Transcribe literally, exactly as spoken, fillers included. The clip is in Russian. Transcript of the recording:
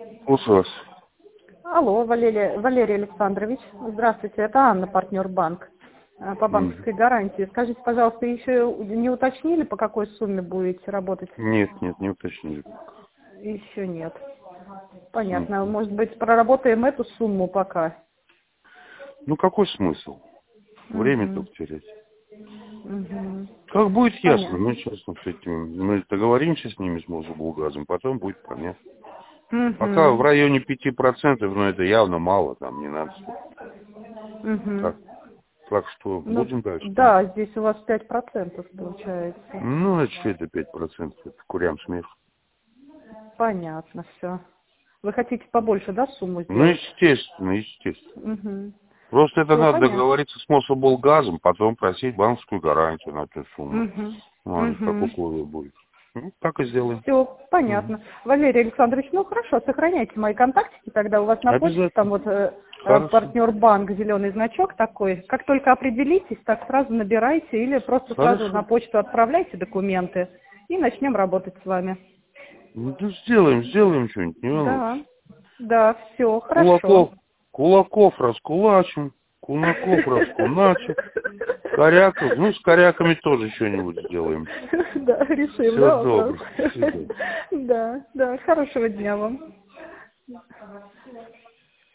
Слушаю вас. Алло, Валерий, Валерий Александрович. Здравствуйте, это Анна, партнер банк э, по Мгм. банковской гарантии. Скажите, пожалуйста, еще не уточнили, по какой сумме будете работать? Нет, нет, не уточнили. Еще нет. Понятно. Мгм. Может быть, проработаем эту сумму пока? Ну какой смысл? Время Угу. только терять. Угу. Как будет ясно, Понятно. мы честно с этим, мы договоримся с ними, с Мособлгазом, потом будет понятно. Пока в Угу. районе пяти процентов, но это явно мало, там не надо столько. Угу. Так, так что Ну, будем дальше. да, здесь у вас пять процентов получается. Ну, а что это пять процентов? Это курям смех. Понятно, все. Вы хотите побольше, да, сумму Ну, сделать? естественно, естественно. Угу. Просто это Все надо понятно. договориться с Мособлгазом, потом просить банковскую гарантию на эту сумму. Угу. Ну, а как Угу. условие будет. Ну, так и сделаем. Все, Мгм. понятно. Валерий Александрович, ну хорошо, сохраняйте мои контактики, тогда у вас на почте там Обязательно. вот э, э, Хорошо. партнер банк, зеленый значок такой. Как только определитесь, так сразу набирайте или просто сразу на Хорошо. почту отправляйте документы и начнем работать с вами. Ну, да сделаем, сделаем что-нибудь, не волнуйтесь. Да, да, все, хорошо. Кулаков, кулаков раскулачим, кулаков раскуначим, коряков, ну, с коряками тоже что-нибудь сделаем. Да, решим, Все да, вопрос. доброе. До свидания. Да, да, хорошего дня вам.